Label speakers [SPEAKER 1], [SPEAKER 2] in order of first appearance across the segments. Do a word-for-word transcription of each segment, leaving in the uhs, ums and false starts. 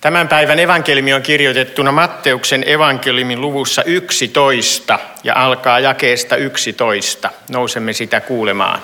[SPEAKER 1] Tämän päivän evankeliumi on kirjoitettuna Matteuksen evankeliumin luvussa yksitoista ja alkaa jakeesta yksitoista. Nousemme sitä kuulemaan.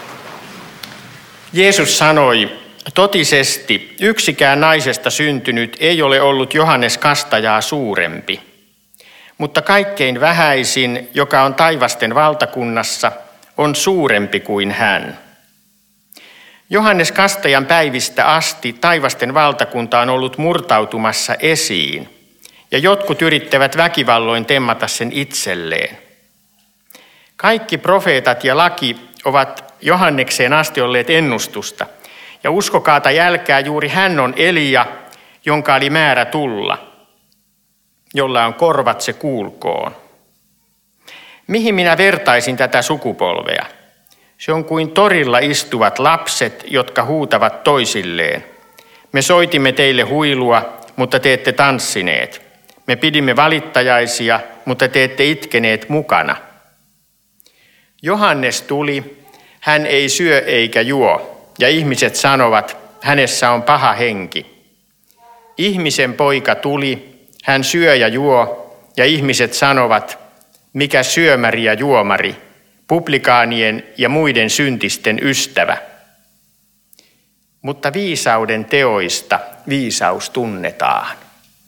[SPEAKER 1] Jeesus sanoi, totisesti yksikään naisesta syntynyt ei ole ollut Johannes Kastajaa suurempi, mutta kaikkein vähäisin, joka on taivasten valtakunnassa, on suurempi kuin hän. Johannes Kastajan päivistä asti taivasten valtakunta on ollut murtautumassa esiin, ja jotkut yrittävät väkivalloin temmata sen itselleen. Kaikki profeetat ja laki ovat Johannekseen asti olleet ennustusta, ja uskokaa tai älkää, juuri hän on Elia, jonka oli määrä tulla, jolla on korvat, se kuulkoon. Mihin minä vertaisin tätä sukupolvea? Se on kuin torilla istuvat lapset, jotka huutavat toisilleen. Me soitimme teille huilua, mutta te ette tanssineet. Me pidimme valittajaisia, mutta te ette itkeneet mukana. Johannes tuli, hän ei syö eikä juo, ja ihmiset sanovat, hänessä on paha henki. Ihmisen poika tuli, hän syö ja juo, ja ihmiset sanovat, mikä syömäri ja juomari, publikaanien ja muiden syntisten ystävä. Mutta viisauden teoista viisaus tunnetaan.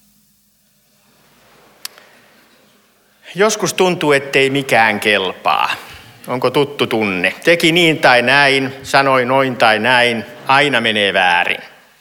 [SPEAKER 1] Joskus tuntuu, ettei mikään kelpaa. Onko tuttu tunne? Teki niin tai näin, sanoi noin tai näin, aina menee väärin.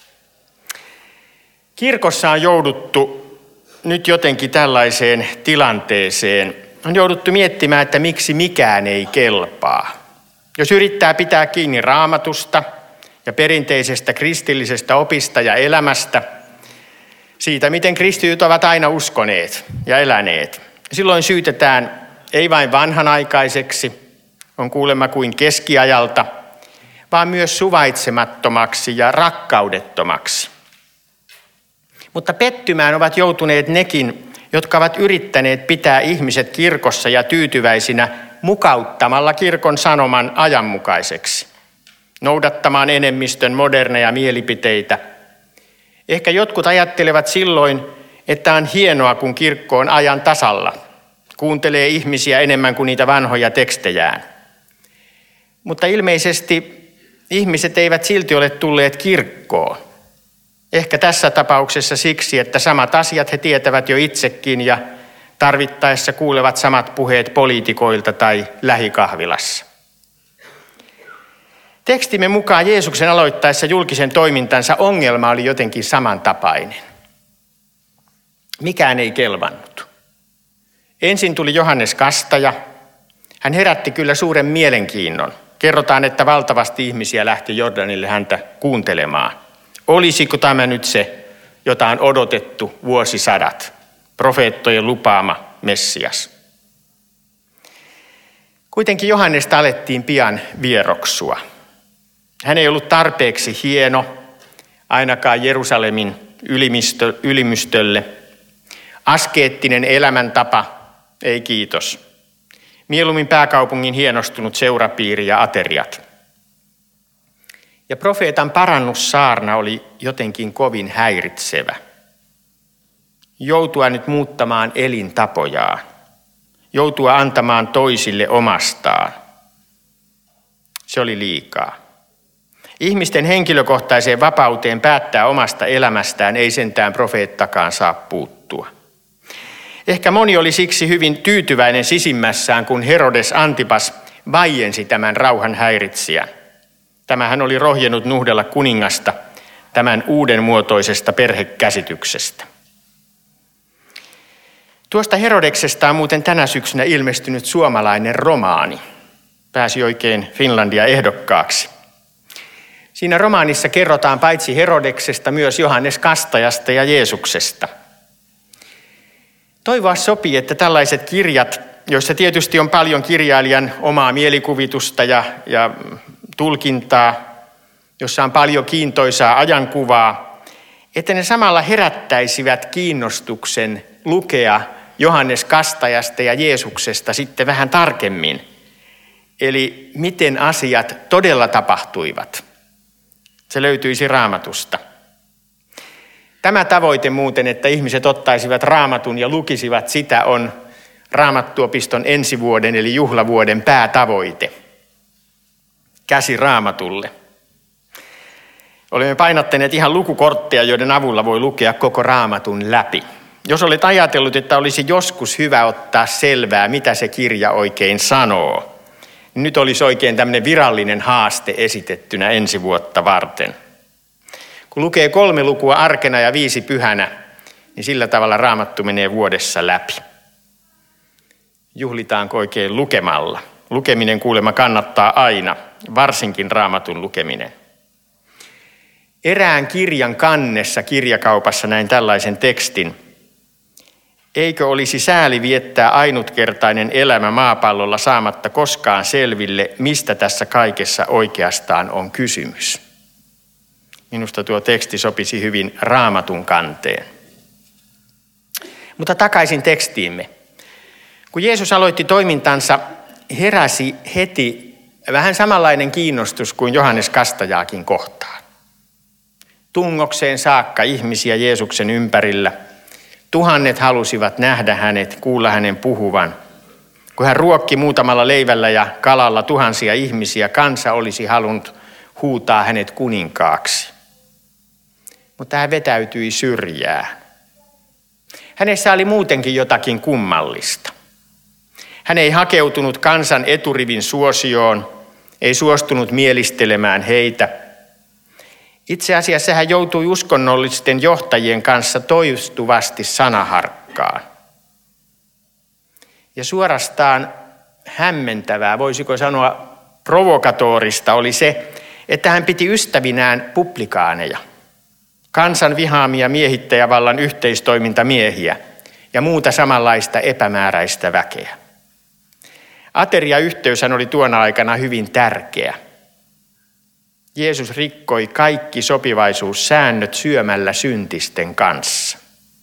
[SPEAKER 1] Kirkossa on jouduttu nyt jotenkin tällaiseen tilanteeseen. On jouduttu miettimään, että miksi mikään ei kelpaa. Jos yrittää pitää kiinni Raamatusta ja perinteisestä kristillisestä opista ja elämästä, siitä miten kristityt ovat aina uskoneet ja eläneet, silloin syytetään ei vain vanhanaikaiseksi, on kuulemma kuin keskiajalta, vaan myös suvaitsemattomaksi ja rakkaudettomaksi. Mutta pettymään ovat joutuneet nekin, jotka ovat yrittäneet pitää ihmiset kirkossa ja tyytyväisinä mukauttamalla kirkon sanoman ajanmukaiseksi, noudattamaan enemmistön moderneja mielipiteitä. Ehkä jotkut ajattelevat silloin, että on hienoa, kun kirkko on ajan tasalla, kuuntelee ihmisiä enemmän kuin niitä vanhoja tekstejään. Mutta ilmeisesti ihmiset eivät silti ole tulleet kirkkoon. Ehkä tässä tapauksessa siksi, että samat asiat he tietävät jo itsekin ja tarvittaessa kuulevat samat puheet poliitikoilta tai lähikahvilassa. Tekstimme mukaan Jeesuksen aloittaessa julkisen toimintansa ongelma oli jotenkin samantapainen. Mikään ei kelvannut. Ensin tuli Johannes Kastaja. Hän herätti kyllä suuren mielenkiinnon. Kerrotaan, että valtavasti ihmisiä lähti Jordanille häntä kuuntelemaan. Olisiko tämä nyt se, jota on odotettu vuosisadat, profeettojen lupaama Messias? Kuitenkin Johannesta alettiin pian vieroksua. Hän ei ollut tarpeeksi hieno, ainakaan Jerusalemin ylimistö, ylimystölle. Askeettinen elämäntapa, ei kiitos. Mieluummin pääkaupungin hienostunut seurapiiri ja ateriat. Ja profeetan parannussaarna oli jotenkin kovin häiritsevä. Joutua nyt muuttamaan elintapojaan. Joutua antamaan toisille omastaan. Se oli liikaa. Ihmisten henkilökohtaiseen vapauteen päättää omasta elämästään ei sentään profeettakaan saa puuttua. Ehkä moni oli siksi hyvin tyytyväinen sisimmässään, kun Herodes Antipas vaiensi tämän rauhan häiritsijän. Tämähän oli rohjennut nuhdella kuningasta tämän uudenmuotoisesta perhekäsityksestä. Tuosta Herodeksesta on muuten tänä syksynä ilmestynyt suomalainen romaani. Pääsi oikein Finlandia ehdokkaaksi. Siinä romaanissa kerrotaan paitsi Herodeksesta myös Johannes Kastajasta ja Jeesuksesta. Toivoa sopii, että tällaiset kirjat, joissa tietysti on paljon kirjailijan omaa mielikuvitusta ja, ja tulkintaa, jossa on paljon kiintoisaa ajankuvaa, että ne samalla herättäisivät kiinnostuksen lukea Johannes Kastajasta ja Jeesuksesta sitten vähän tarkemmin. Eli miten asiat todella tapahtuivat. Se löytyisi Raamatusta. Tämä tavoite muuten, että ihmiset ottaisivat Raamatun ja lukisivat sitä, on Raamattuopiston ensi vuoden eli juhlavuoden päätavoite. Käsi Raamatulle. Olemme painottaneet ihan lukukortteja, joiden avulla voi lukea koko Raamatun läpi. Jos olet ajatellut, että olisi joskus hyvä ottaa selvää, mitä se kirja oikein sanoo, niin nyt olisi oikein tämmöinen virallinen haaste esitettynä ensi vuotta varten. Kun lukee kolme lukua arkena ja viisi pyhänä, niin sillä tavalla Raamattu menee vuodessa läpi. Juhlitaanko oikein lukemalla? Lukeminen kuulemma kannattaa aina, varsinkin Raamatun lukeminen. Erään kirjan kannessa kirjakaupassa näin tällaisen tekstin. Eikö olisi sääli viettää ainutkertainen elämä maapallolla saamatta koskaan selville, mistä tässä kaikessa oikeastaan on kysymys? Minusta tuo teksti sopisi hyvin Raamatun kanteen. Mutta takaisin tekstiimme. Kun Jeesus aloitti toimintansa, heräsi heti vähän samanlainen kiinnostus kuin Johannes Kastajaakin kohtaan. Tungokseen saakka ihmisiä Jeesuksen ympärillä. Tuhannet halusivat nähdä hänet, kuulla hänen puhuvan. Kun hän ruokki muutamalla leivällä ja kalalla tuhansia ihmisiä, kansa olisi halunnut huutaa hänet kuninkaaksi. Mutta hän vetäytyi syrjään. Hänessä oli muutenkin jotakin kummallista. Hän ei hakeutunut kansan eturivin suosioon, ei suostunut mielistelemään heitä. Itse asiassa hän joutui uskonnollisten johtajien kanssa toistuvasti sanaharkkaan. Ja suorastaan hämmentävää, voisiko sanoa provokatorista, oli se, että hän piti ystävinään publikaaneja, kansan vihaamia miehittäjävallan yhteistoimintamiehiä ja muuta samanlaista epämääräistä väkeä. Ateriayhteyshän oli tuona aikana hyvin tärkeä. Jeesus rikkoi kaikki sopivaisuussäännöt syömällä syntisten kanssa.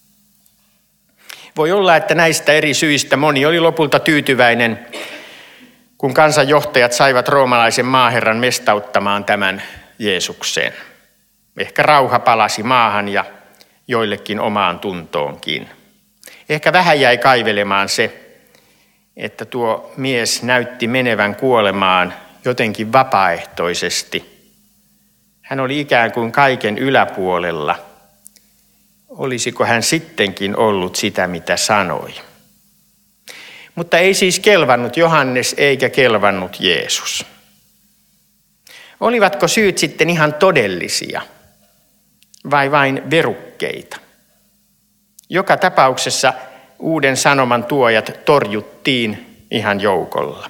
[SPEAKER 1] Voi olla, että näistä eri syistä moni oli lopulta tyytyväinen, kun kansanjohtajat saivat roomalaisen maaherran mestauttamaan tämän Jeesukseen. Ehkä rauha palasi maahan ja joillekin omaan tuntoonkin. Ehkä vähän jäi kaivelemaan se, että tuo mies näytti menevän kuolemaan jotenkin vapaaehtoisesti. Hän oli ikään kuin kaiken yläpuolella. Olisiko hän sittenkin ollut sitä, mitä sanoi? Mutta ei siis kelvannut Johannes eikä kelvannut Jeesus. Olivatko syyt sitten ihan todellisia vai vain verukkeita? Joka tapauksessa uuden sanoman tuojat torjuttiin ihan joukolla.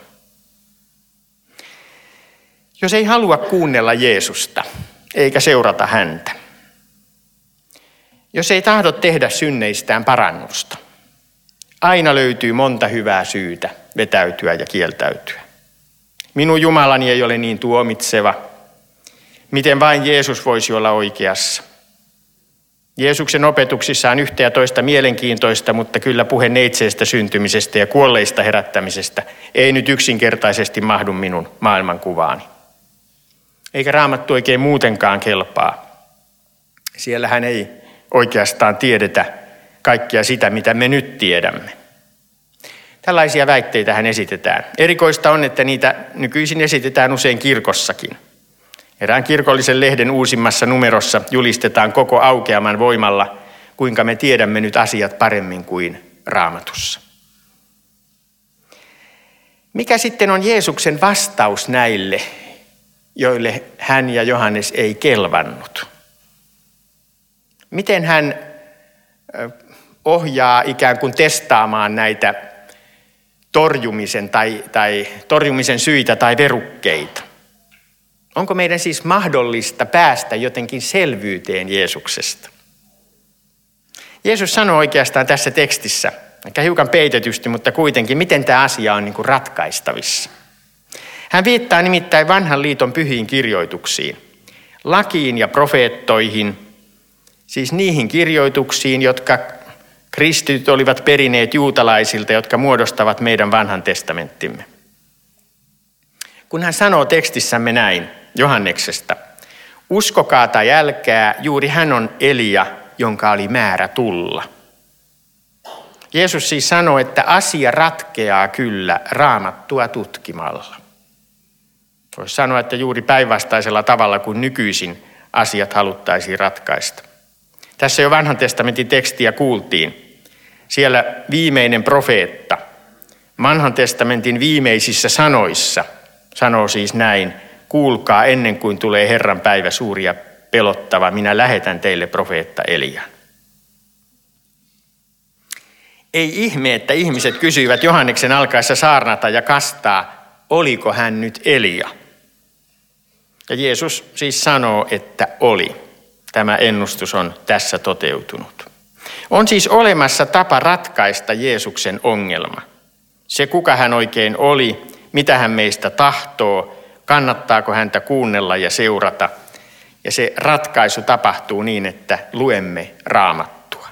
[SPEAKER 1] Jos ei halua kuunnella Jeesusta eikä seurata häntä, jos ei tahdo tehdä synneistään parannusta, aina löytyy monta hyvää syytä vetäytyä ja kieltäytyä. Minun Jumalani ei ole niin tuomitseva. Miten vain Jeesus voisi olla oikeassa? Jeesuksen opetuksissa on yhtä ja toista mielenkiintoista, mutta kyllä puhe neitseestä syntymisestä ja kuolleista herättämisestä ei nyt yksinkertaisesti mahdu minun maailmankuvaani. Eikä Raamattu oikein muutenkaan kelpaa. Siellähän ei oikeastaan tiedetä kaikkea sitä, mitä me nyt tiedämme. Tällaisia väitteitä hän esitetään. Erikoista on, että niitä nykyisin esitetään usein kirkossakin. Erään kirkollisen lehden uusimmassa numerossa julistetaan koko aukeaman voimalla, kuinka me tiedämme nyt asiat paremmin kuin Raamatussa. Mikä sitten on Jeesuksen vastaus näille, joille hän ja Johannes ei kelvannut? Miten hän ohjaa ikään kuin testaamaan näitä torjumisen, tai, tai, torjumisen syitä tai verukkeita? Onko meidän siis mahdollista päästä jotenkin selvyyteen Jeesuksesta? Jeesus sanoo oikeastaan tässä tekstissä, ehkä hiukan peitetysti, mutta kuitenkin, miten tämä asia on niin kuin ratkaistavissa. Hän viittaa nimittäin vanhan liiton pyhiin kirjoituksiin, lakiin ja profeettoihin, siis niihin kirjoituksiin, jotka kristityt olivat perineet juutalaisilta, jotka muodostavat meidän vanhan testamenttimme. Kun hän sanoo tekstissämme näin Johanneksesta, uskokaa tai älkää, juuri hän on Elia, jonka oli määrä tulla. Jeesus siis sanoi, että asia ratkeaa kyllä Raamattua tutkimalla. Voisi sanoa, että juuri päinvastaisella tavalla kuin nykyisin asiat haluttaisiin ratkaista. Tässä jo vanhan testamentin tekstiä kuultiin. Siellä viimeinen profeetta, vanhan testamentin viimeisissä sanoissa, sanoo siis näin: kuulkaa ennen kuin tulee Herran päivä suuri ja pelottava, minä lähetän teille profeetta Elian. Ei ihme, että ihmiset kysyivät Johanneksen alkaessa saarnata ja kastaa, oliko hän nyt Elia? Ja Jeesus siis sanoo, että oli. Tämä ennustus on tässä toteutunut. On siis olemassa tapa ratkaista Jeesuksen ongelma. Se, kuka hän oikein oli, mitä hän meistä tahtoo, kannattaako häntä kuunnella ja seurata. Ja se ratkaisu tapahtuu niin, että luemme Raamattua.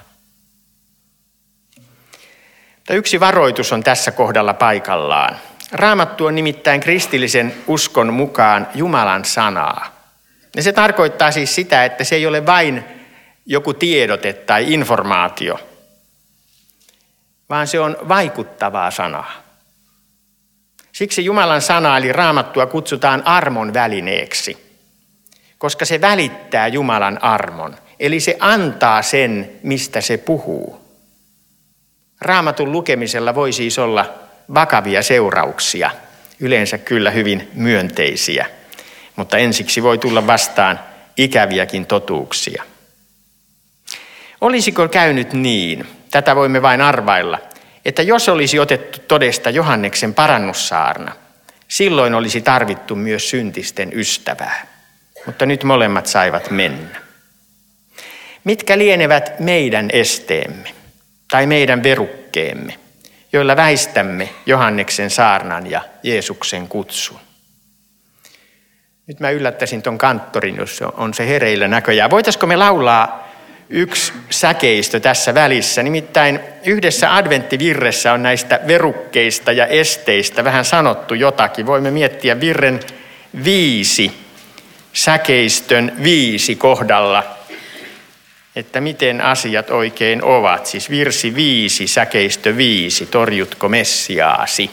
[SPEAKER 1] Mutta yksi varoitus on tässä kohdalla paikallaan. Raamattu on nimittäin kristillisen uskon mukaan Jumalan sanaa. Ja se tarkoittaa siis sitä, että se ei ole vain joku tiedote tai informaatio, vaan se on vaikuttavaa sanaa. Siksi Jumalan sanaa eli Raamattua kutsutaan armon välineeksi, koska se välittää Jumalan armon, eli se antaa sen, mistä se puhuu. Raamatun lukemisella voi siis olla vakavia seurauksia, yleensä kyllä hyvin myönteisiä, mutta ensiksi voi tulla vastaan ikäviäkin totuuksia. Olisiko käynyt niin, tätä voimme vain arvailla, että jos olisi otettu todesta Johanneksen parannussaarna, silloin olisi tarvittu myös syntisten ystävää, mutta nyt molemmat saivat mennä. Mitkä lienevät meidän esteemme tai meidän verukkeemme, joilla väistämme Johanneksen saarnan ja Jeesuksen kutsun? Nyt mä yllättäisin ton kanttorin, jos on se hereillä näköjään. Voitaisiko me laulaa yksi säkeistö tässä välissä? Nimittäin yhdessä adventtivirressä on näistä verukkeista ja esteistä vähän sanottu jotakin. Voimme miettiä virren viisi, säkeistön viisi kohdalla, että miten asiat oikein ovat. Siis virsi viisi, säkeistö viisi, torjutko Messiaasi?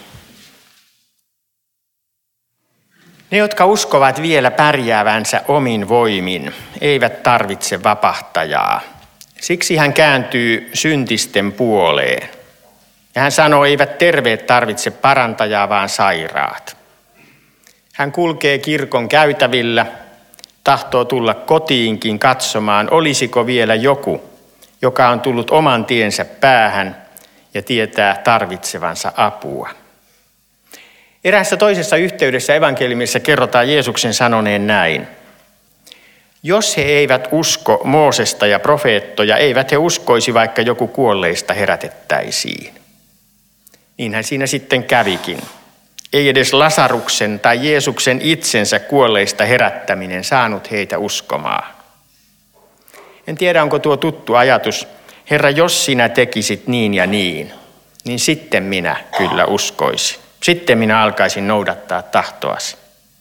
[SPEAKER 1] Ne, jotka uskovat vielä pärjäävänsä omin voimin, eivät tarvitse vapahtajaa. Siksi hän kääntyy syntisten puoleen. Ja hän sanoo, eivät terveet tarvitse parantajaa, vaan sairaat. Hän kulkee kirkon käytävillä, tahtoo tulla kotiinkin katsomaan, olisiko vielä joku, joka on tullut oman tiensä päähän ja tietää tarvitsevansa apua. Eräässä toisessa yhteydessä evankeliumissa kerrotaan Jeesuksen sanoneen näin: jos he eivät usko Moosesta ja profeettoja, eivät he uskoisi, vaikka joku kuolleista herätettäisiin. Niinhän siinä sitten kävikin. Ei edes Lasaruksen tai Jeesuksen itsensä kuolleista herättäminen saanut heitä uskomaan. En tiedä, onko tuo tuttu ajatus: Herra, jos sinä tekisit niin ja niin, niin sitten minä kyllä uskoisin. Sitten minä alkaisin noudattaa tahtoasi.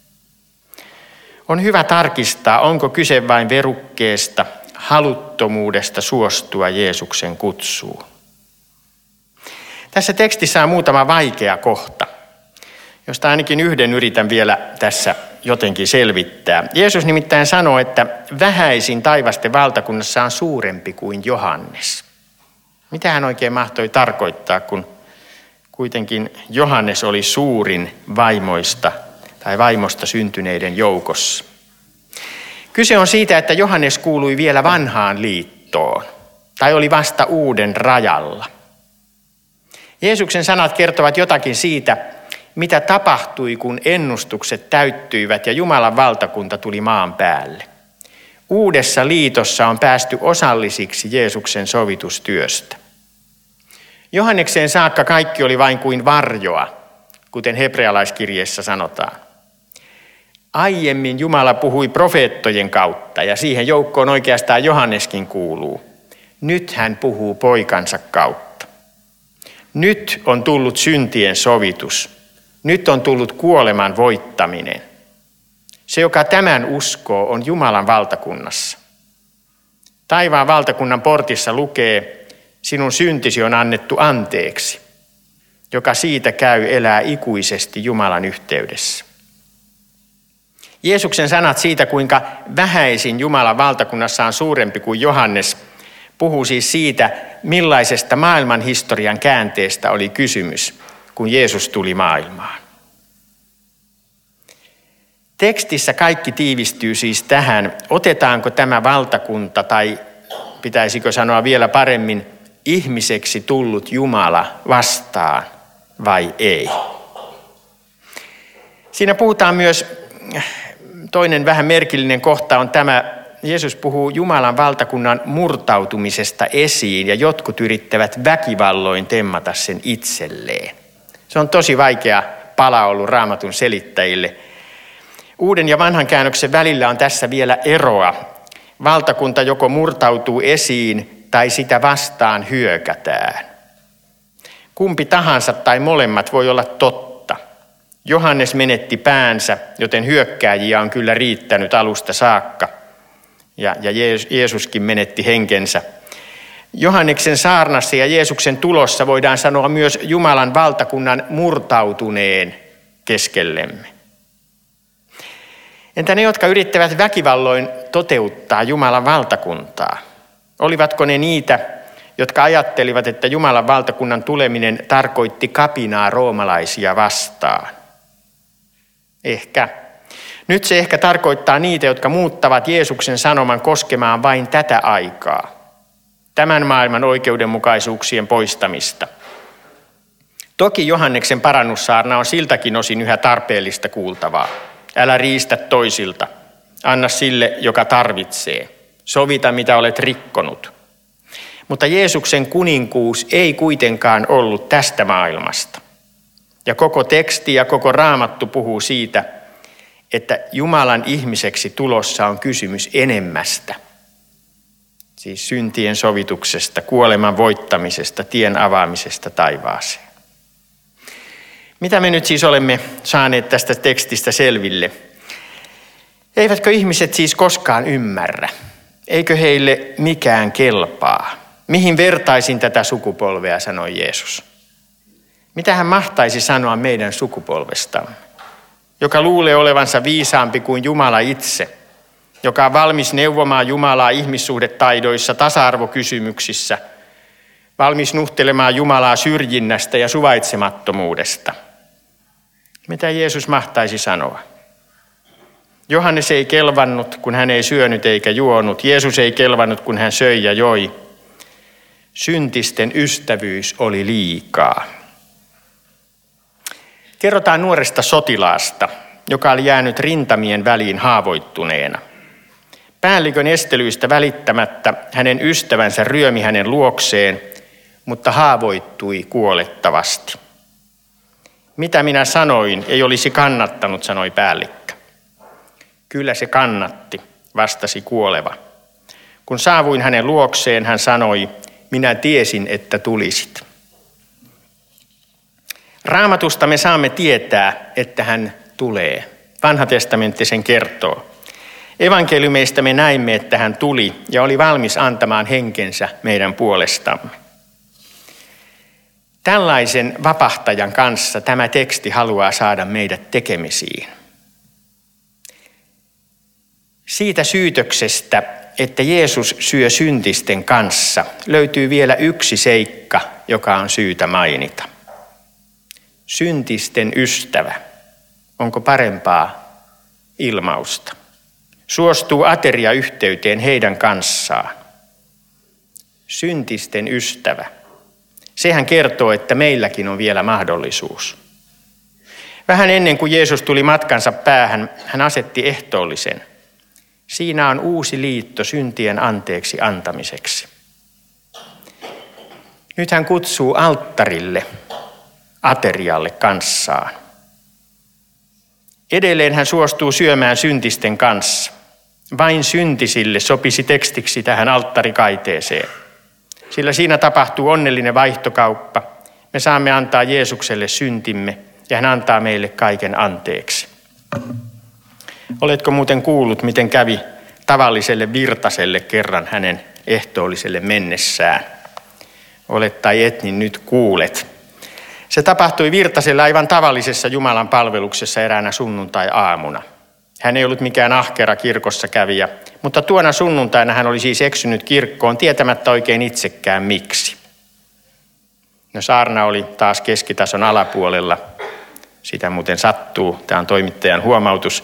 [SPEAKER 1] On hyvä tarkistaa, onko kyse vain verukkeesta, haluttomuudesta suostua Jeesuksen kutsuun. Tässä tekstissä on muutama vaikea kohta, josta ainakin yhden yritän vielä tässä jotenkin selvittää. Jeesus nimittäin sanoo, että vähäisin taivasten valtakunnassa on suurempi kuin Johannes. Mitä hän oikein mahtoi tarkoittaa, kun kuitenkin Johannes oli suurin vaimoista tai vaimosta syntyneiden joukossa? Kyse on siitä, että Johannes kuului vielä vanhaan liittoon tai oli vasta uuden rajalla. Jeesuksen sanat kertovat jotakin siitä, mitä tapahtui, kun ennustukset täyttyivät ja Jumalan valtakunta tuli maan päälle. Uudessa liitossa on päästy osallisiksi Jeesuksen sovitustyöstä. Johannekseen saakka kaikki oli vain kuin varjoa, kuten hebrealaiskirjeessä sanotaan. Aiemmin Jumala puhui profeettojen kautta ja siihen joukkoon oikeastaan Johanneskin kuuluu. Nyt hän puhuu poikansa kautta. Nyt on tullut syntien sovitus. Nyt on tullut kuoleman voittaminen. Se, joka tämän uskoo, on Jumalan valtakunnassa. Taivaan valtakunnan portissa lukee, sinun syntisi on annettu anteeksi, joka siitä käy elää ikuisesti Jumalan yhteydessä. Jeesuksen sanat siitä, kuinka vähäisin Jumalan valtakunnassa on suurempi kuin Johannes, puhuu siis siitä, millaisesta maailman historian käänteestä oli kysymys, kun Jeesus tuli maailmaan. Tekstissä kaikki tiivistyy siis tähän, otetaanko tämä valtakunta, tai pitäisikö sanoa vielä paremmin, ihmiseksi tullut Jumala vastaan vai ei. Siinä puhutaan myös, toinen vähän merkillinen kohta on tämä, Jeesus puhuu Jumalan valtakunnan murtautumisesta esiin ja jotkut yrittävät väkivalloin temmata sen itselleen. Se on tosi vaikea pala ollut Raamatun selittäjille. Uuden ja vanhan käännöksen välillä on tässä vielä eroa. Valtakunta joko murtautuu esiin tai sitä vastaan hyökätään. Kumpi tahansa tai molemmat voi olla totta. Johannes menetti päänsä, joten hyökkääjiä on kyllä riittänyt alusta saakka. Ja, ja Jeesuskin menetti henkensä. Johanneksen saarnassa ja Jeesuksen tulossa voidaan sanoa myös Jumalan valtakunnan murtautuneen keskellemme. Entä ne, jotka yrittävät väkivalloin toteuttaa Jumalan valtakuntaa? Olivatko ne niitä, jotka ajattelivat, että Jumalan valtakunnan tuleminen tarkoitti kapinaa roomalaisia vastaan? Ehkä. Nyt se ehkä tarkoittaa niitä, jotka muuttavat Jeesuksen sanoman koskemaan vain tätä aikaa. Tämän maailman oikeudenmukaisuuksien poistamista. Toki Johanneksen parannussaarna on siltäkin osin yhä tarpeellista kuultavaa. Älä riistä toisilta. Anna sille, joka tarvitsee. Sovita, mitä olet rikkonut. Mutta Jeesuksen kuninkuus ei kuitenkaan ollut tästä maailmasta. Ja koko teksti ja koko Raamattu puhuu siitä, että Jumalan ihmiseksi tulossa on kysymys enemmästä. Siis syntien sovituksesta, kuoleman voittamisesta, tien avaamisesta taivaaseen. Mitä me nyt siis olemme saaneet tästä tekstistä selville? Eivätkö ihmiset siis koskaan ymmärrä? Eikö heille mikään kelpaa? Mihin vertaisin tätä sukupolvea, sanoi Jeesus. Mitä hän mahtaisi sanoa meidän sukupolvestamme, joka luulee olevansa viisaampi kuin Jumala itse, joka on valmis neuvomaan Jumalaa ihmissuhdetaidoissa, tasa-arvokysymyksissä, valmis nuhtelemaan Jumalaa syrjinnästä ja suvaitsemattomuudesta. Mitä Jeesus mahtaisi sanoa? Johannes ei kelvannut, kun hän ei syönyt eikä juonut. Jeesus ei kelvannut, kun hän söi ja joi. Syntisten ystävyys oli liikaa. Kerrotaan nuoresta sotilaasta, joka oli jäänyt rintamien väliin haavoittuneena. Päällikön estelyistä välittämättä hänen ystävänsä ryömi hänen luokseen, mutta haavoittui kuolettavasti. Mitä minä sanoin, ei olisi kannattanut, sanoi päällikkö. Kyllä se kannatti, vastasi kuoleva. Kun saavuin hänen luokseen, hän sanoi, minä tiesin, että tulisit. Raamatusta me saamme tietää, että hän tulee. Vanha testamentti sen kertoo. Evankeliumeista me näimme, että hän tuli ja oli valmis antamaan henkensä meidän puolestamme. Tällaisen vapahtajan kanssa tämä teksti haluaa saada meidät tekemisiin. Siitä syytöksestä, että Jeesus syö syntisten kanssa, löytyy vielä yksi seikka, joka on syytä mainita. Syntisten ystävä. Onko parempaa ilmausta? Suostuu ateriayhteyteen heidän kanssaan. Syntisten ystävä. Sehän kertoo, että meilläkin on vielä mahdollisuus. Vähän ennen kuin Jeesus tuli matkansa päähän, hän asetti ehtoollisen. Siinä on uusi liitto syntien anteeksi antamiseksi. Nyt hän kutsuu alttarille, aterialle kanssaan. Edelleen hän suostuu syömään syntisten kanssa. Vain syntisille sopisi tekstiksi tähän alttarikaiteeseen. Sillä siinä tapahtuu onnellinen vaihtokauppa. Me saamme antaa Jeesukselle syntimme ja hän antaa meille kaiken anteeksi. Oletko muuten kuullut, miten kävi tavalliselle Virtaselle kerran hänen ehtoolliselle mennessään. Olet tai et, niin nyt kuulet. Se tapahtui Virtaselle aivan tavallisessa Jumalan palveluksessa eräänä sunnuntai-aamuna. Hän ei ollut mikään ahkera kirkossa kävijä, mutta tuona sunnuntaina hän oli siis eksynyt kirkkoon tietämättä oikein itsekään miksi. No saarna oli taas keskitason alapuolella. Sitä muuten sattuu. Tämä on toimittajan huomautus.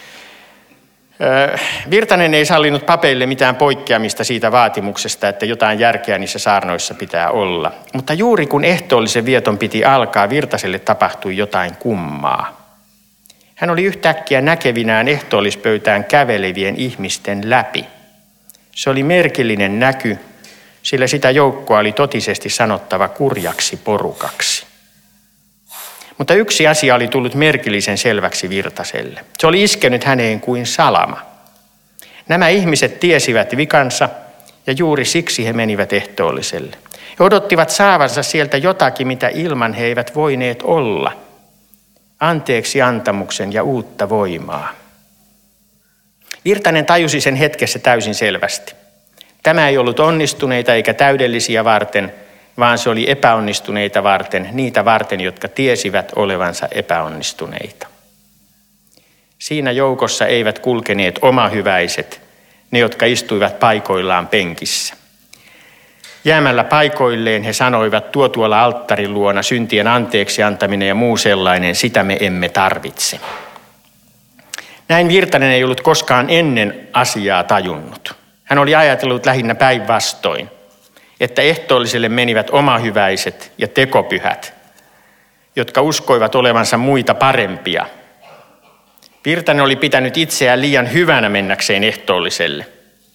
[SPEAKER 1] Virtanen ei sallinut papeille mitään poikkeamista siitä vaatimuksesta, että jotain järkeä niissä saarnoissa pitää olla. Mutta juuri kun ehtoollisen vieton piti alkaa, Virtaselle tapahtui jotain kummaa. Hän oli yhtäkkiä näkevinään ehtoollispöytään kävelevien ihmisten läpi. Se oli merkillinen näky, sillä sitä joukkoa oli totisesti sanottava kurjaksi porukaksi. Mutta yksi asia oli tullut merkillisen selväksi Virtaselle. Se oli iskenyt häneen kuin salama. Nämä ihmiset tiesivät vikansa ja juuri siksi he menivät ehtoolliselle. He odottivat saavansa sieltä jotakin, mitä ilman he eivät voineet olla. Anteeksi antamuksen ja uutta voimaa. Virtanen tajusi sen hetkessä täysin selvästi. Tämä ei ollut onnistuneita eikä täydellisiä varten, vaan se oli epäonnistuneita varten, niitä varten, jotka tiesivät olevansa epäonnistuneita. Siinä joukossa eivät kulkeneet omahyväiset, ne jotka istuivat paikoillaan penkissä. Jäämällä paikoilleen he sanoivat tuo tuolla alttarin luona syntien anteeksi antaminen ja muu sellainen, sitä me emme tarvitse. Näin Virtanen ei ollut koskaan ennen asiaa tajunnut. Hän oli ajatellut lähinnä päinvastoin, että ehtoolliselle menivät omahyväiset ja tekopyhät, jotka uskoivat olevansa muita parempia. Virtanen oli pitänyt itseään liian hyvänä mennäkseen ehtoolliselle.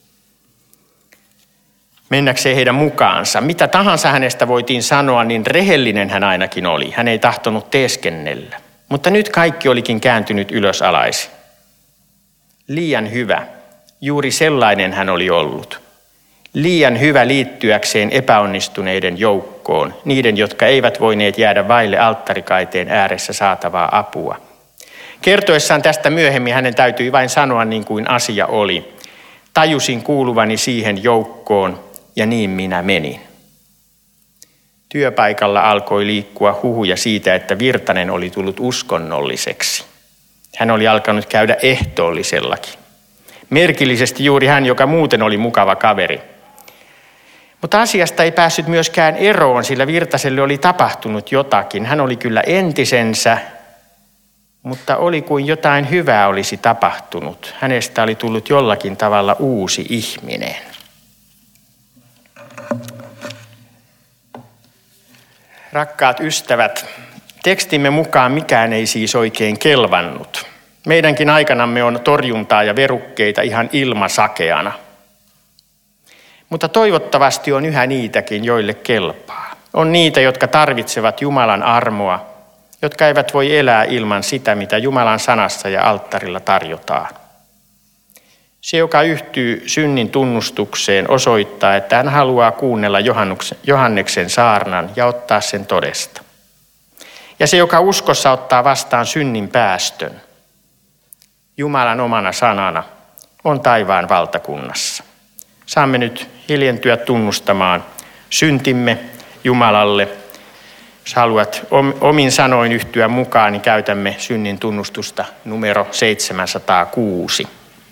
[SPEAKER 1] Mennäkseen heidän mukaansa. Mitä tahansa hänestä voitiin sanoa, niin rehellinen hän ainakin oli. Hän ei tahtonut teeskennellä. Mutta nyt kaikki olikin kääntynyt ylösalaisin. Liian hyvä. Juuri sellainen hän oli ollut. Liian hyvä liittyäkseen epäonnistuneiden joukkoon, niiden, jotka eivät voineet jäädä vaille alttarikaiteen ääressä saatavaa apua. Kertoessaan tästä myöhemmin hänen täytyi vain sanoa niin kuin asia oli. Tajusin kuuluvani siihen joukkoon ja niin minä menin. Työpaikalla alkoi liikkua huhuja siitä, että Virtanen oli tullut uskonnolliseksi. Hän oli alkanut käydä ehtoollisellakin. Merkillisesti juuri hän, joka muuten oli mukava kaveri. Mutta asiasta ei päässyt myöskään eroon, sillä Virtaselle oli tapahtunut jotakin. Hän oli kyllä entisensä, mutta oli kuin jotain hyvää olisi tapahtunut. Hänestä oli tullut jollakin tavalla uusi ihminen. Rakkaat ystävät, tekstimme mukaan mikään ei siis oikein kelvannut. Meidänkin aikanamme on torjuntaa ja verukkeita ihan ilmasakeana. Mutta toivottavasti on yhä niitäkin, joille kelpaa. On niitä, jotka tarvitsevat Jumalan armoa, jotka eivät voi elää ilman sitä, mitä Jumalan sanassa ja alttarilla tarjotaan. Se, joka yhtyy synnin tunnustukseen, osoittaa, että hän haluaa kuunnella Johanneksen saarnan ja ottaa sen todesta. Ja se, joka uskossa ottaa vastaan synnin päästön, Jumalan omana sanana, on taivaan valtakunnassa. Saamme nyt hiljentyä tunnustamaan syntimme Jumalalle. Jos haluat omin sanoin yhtyä mukaan, niin käytämme synnin tunnustusta numero seitsemänsataakuusi.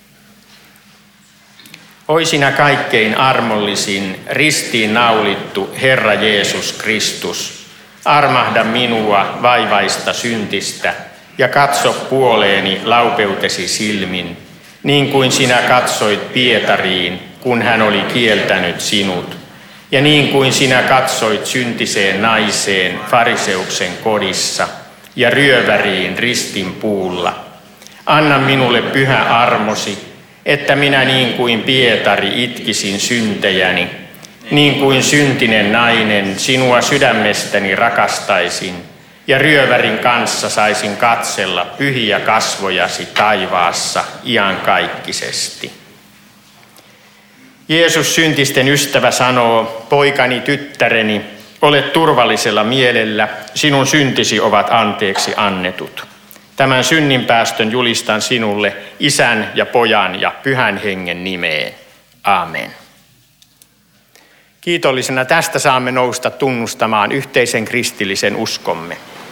[SPEAKER 1] Oi sinä kaikkein armollisin, ristiin naulittu Herra Jeesus Kristus, armahda minua vaivaista syntistä ja katso puoleeni laupeutesi silmin, niin kuin sinä katsoit Pietariin, kun hän oli kieltänyt sinut, ja niin kuin sinä katsoit syntiseen naiseen fariseuksen kodissa ja ryöväriin ristin puulla. Anna minulle pyhä armosi, että minä niin kuin Pietari itkisin syntejäni, niin kuin syntinen nainen sinua sydämestäni rakastaisin, ja ryövärin kanssa saisin katsella pyhiä kasvojasi taivaassa iankaikkisesti. Jeesus syntisten ystävä sanoo, poikani, tyttäreni, ole turvallisella mielellä, sinun syntisi ovat anteeksi annetut. Tämän synninpäästön julistan sinulle Isän ja Pojan ja Pyhän Hengen nimeen. Amen. Kiitollisena tästä saamme nousta tunnustamaan yhteisen kristillisen uskomme.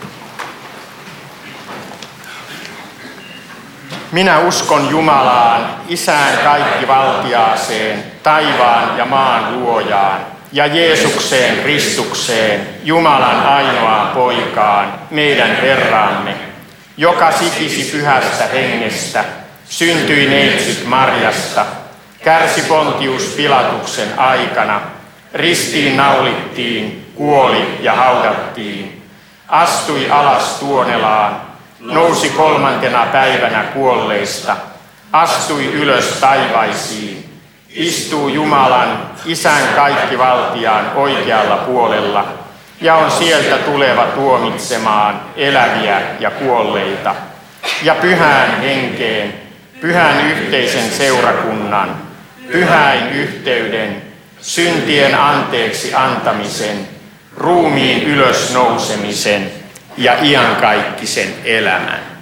[SPEAKER 1] Minä uskon Jumalaan, Isään kaikkivaltiaaseen, taivaan ja maan luojaan, ja Jeesukseen Kristukseen, Jumalan ainoaan poikaan, meidän Herraamme, joka sikisi pyhästä hengestä, syntyi neitsyt Marjasta, kärsi Pontius Pilatuksen aikana, ristiin naulittiin, kuoli ja haudattiin, astui alas Tuonelaan, nousi kolmantena päivänä kuolleista, astui ylös taivaisiin, istuu Jumalan, Isän kaikkivaltiaan oikealla puolella ja on sieltä tuleva tuomitsemaan eläviä ja kuolleita, ja pyhään henkeen, pyhän yhteisen seurakunnan, pyhäin yhteyden, syntien anteeksi antamisen, ruumiin ylösnousemisen ja iankaikkisen elämän.